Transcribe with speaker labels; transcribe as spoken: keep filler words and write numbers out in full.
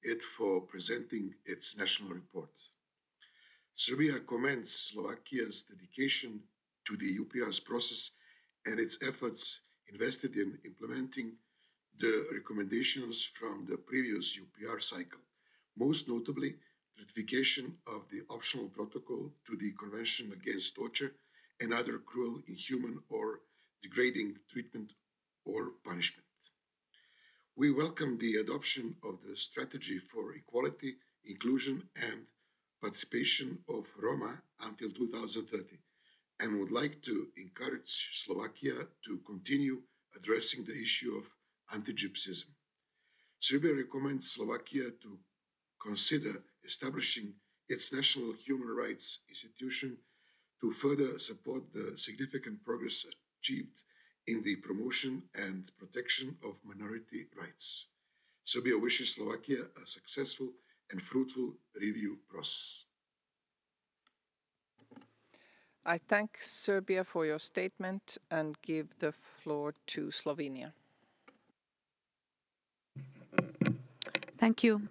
Speaker 1: it for presenting its national report. Serbia commends Slovakia's dedication to the U P R's process and its efforts invested in implementing the recommendations from the previous U P R cycle, most notably the ratification of the optional protocol to the Convention Against Torture and other cruel, inhuman, or degrading treatment or punishment. We welcome the adoption of the strategy for equality, inclusion, and participation of Roma until two thousand thirty, and would like to encourage Slovakia to continue addressing the issue of anti-Gypsyism. Serbia recommends Slovakia to consider establishing its national human rights institution to further support the significant progress achieved in the promotion and protection of minority rights. Serbia wishes Slovakia a successful and fruitful review process.
Speaker 2: I thank Serbia for your statement and give the floor to Slovenia.
Speaker 3: Thank you.